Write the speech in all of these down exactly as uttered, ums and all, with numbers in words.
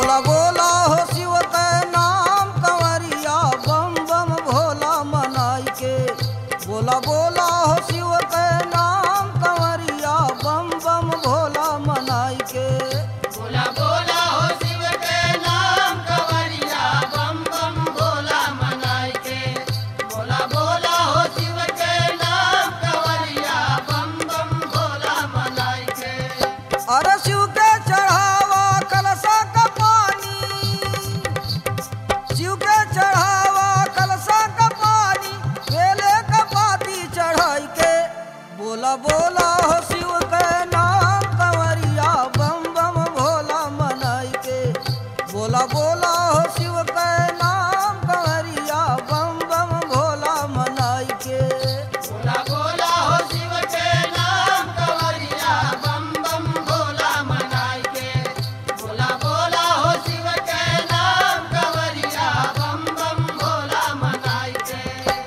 बोला बोला हो शिव के नाम कंवरिया बम बम भोला मनाई के। बोला बोला हो शिव के नाम कंवरिया बम बम भोला मनाई के। बोला बोला हो शिव के नाम कंवरिया बम बम भोला मनाई के। बोला बोला हो शिव के नाम कंवरिया बम बम भोला मनाई के। अरे शिव के चढ़ावा कलशा का पानी, शिव के चढ़ावा कलशा का पानी, बेले का पाती चढ़ाई के। बोला बोला हो शिव के नाम कंवरिया बम बम भोला मनाई के। बोला बोला हो शिव के नाम कंवरिया बम बम भोला मनाई के। बोला बोला हो शिव के नाम कंवरिया बम बम भोला मनाई के। बोला बोला हो शिव के नाम कंवरिया बम बम भोला मनाई के।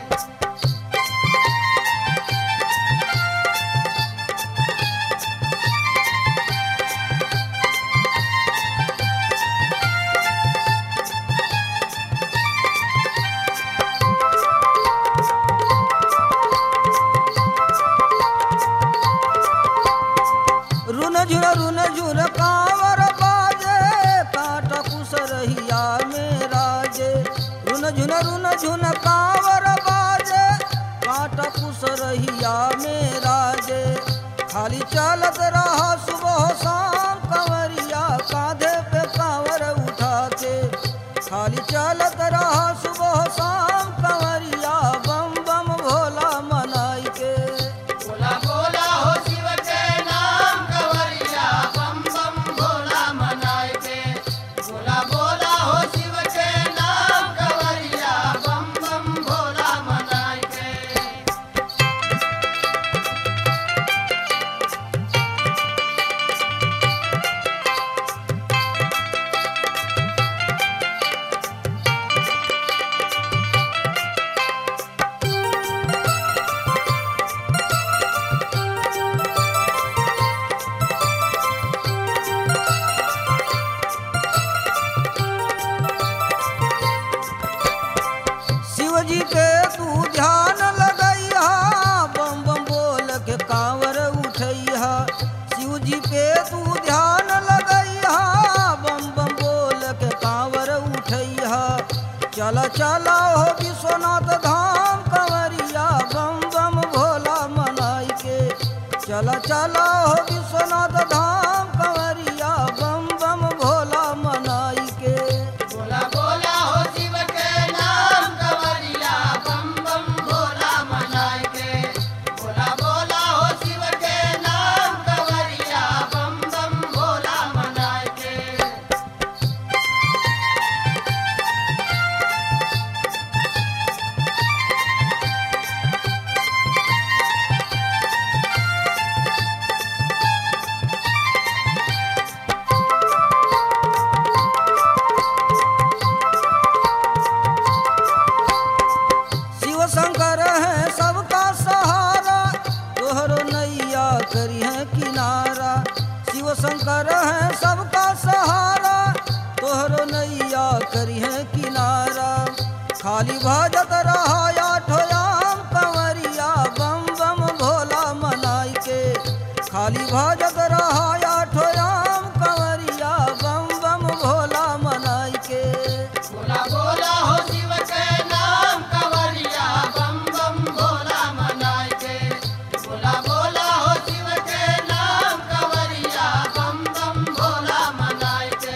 रुन झुन रुन झुन कांवर बाजे, कांट कुश रहिया में राजे। रुन झुन रुन झुन कांवर बाजे, कांट कुश रहिया में राजे। खाली चलत रहा सुबह शाम कंवरिया कांधे पे कांवर उठा के। खाली चलत रहा सुबह शाम कंवरिया बम बम भोला मनाई के। बोला बोला हो शिव के नाम कंवरिया बम बम भोला मनाई के। बोला बोला हो शिव के नाम कंवरिया बम बम भोला मनाई के। शिव जी के तू ध्यान लगैहा, बम बम बोल के कांवर उठैहा। शिव जी पे तू ध्यान लगैहा, बम बम बोल के कांवर उठैहा। चला चला हो विश्वनाथ धाम कंवरिया बम बम भोला मनाई के। चला चला हो विश्वनाथ धाम कंवरिया बम बम भोला मनाई के। बोला बोला हो शिव के नाम कंवरिया बम बम भोला मनाई के। बोला बोला हो शिव के नाम कंवरिया बम बम भोला मनाई के। शिव शंकर है सबका सहारा, तोहरो नैया करी है किनारा। शिव शंकर है सबका सहारा, तोहरो नैया करी है किनारा। खाली भजत रहा आठो याम कंवरिया बम बम भोला मनाई के। खाली भजत रहा आठो याम कंवरिया बम बम भोला मनाई के। बोला बोला हो शिव के नाम कंवरिया बम बम भोला मनाई के। बोला बोला हो शिव के नाम कंवरिया बम बम भोला मनाई के।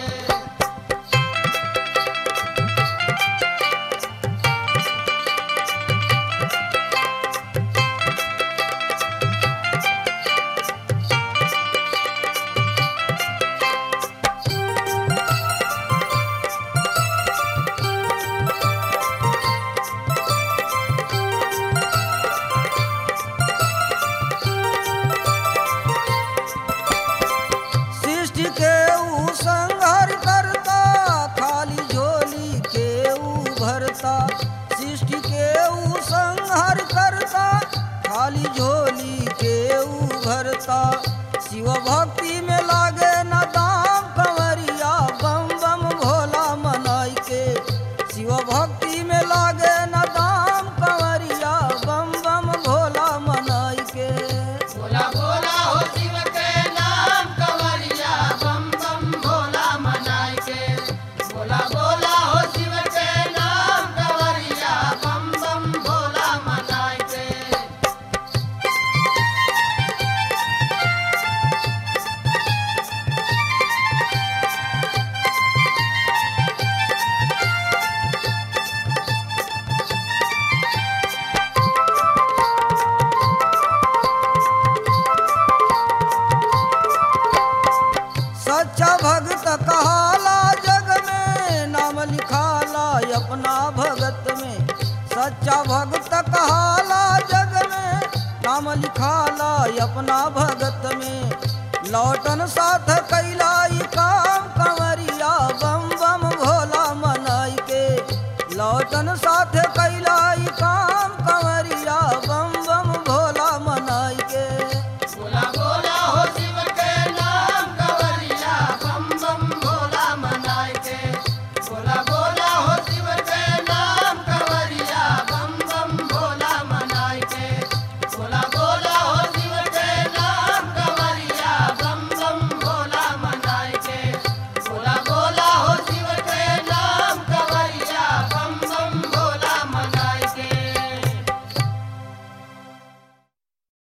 सृष्टि के ऊ संहार करता, खाली झोली के ऊ भरता। सृष्टि के ऊ संहार करता, खाली झोली के ऊ भरता। शिव भक्ति में लागे न दाम कंवरिया बम बम अपना भगत में। सच्चा भक्त कहाला जग में, नाम लिखाला अपना भगत में। लौटन साथ कैला ई काम